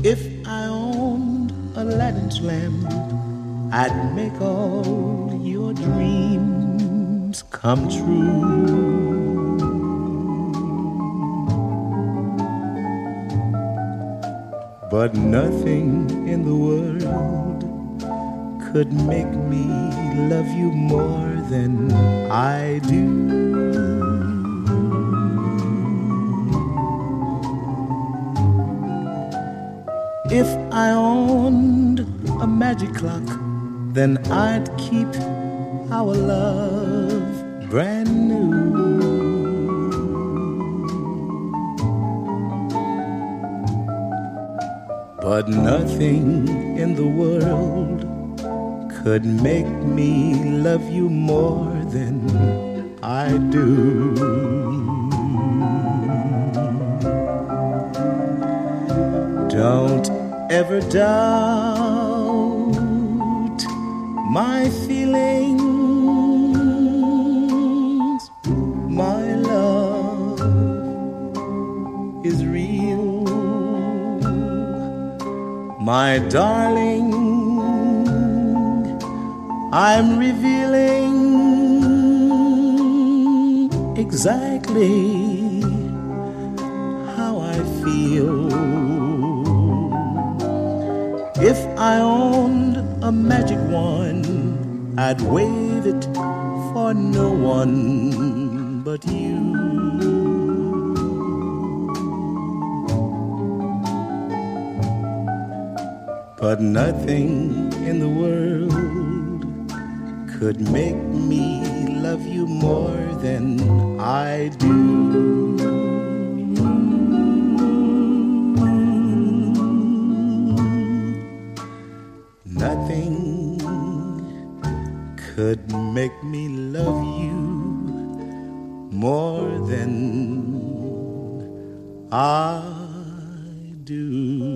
If I owned Aladdin's lamp, I'd make all your dreams come true. But nothing in the world could make me love you more than I do. If I owned a magic clock, then I'd keep our love brand new. But nothing in the world could make me love you more than I do. Don't ever doubt my feelings. My love is real. My darling, I'm revealing exactly how I feel. If I owned a magic wand, I'd wave it for no one but you. But nothing in the world could make me love you more than I do. Nothing could make me love you more than I do.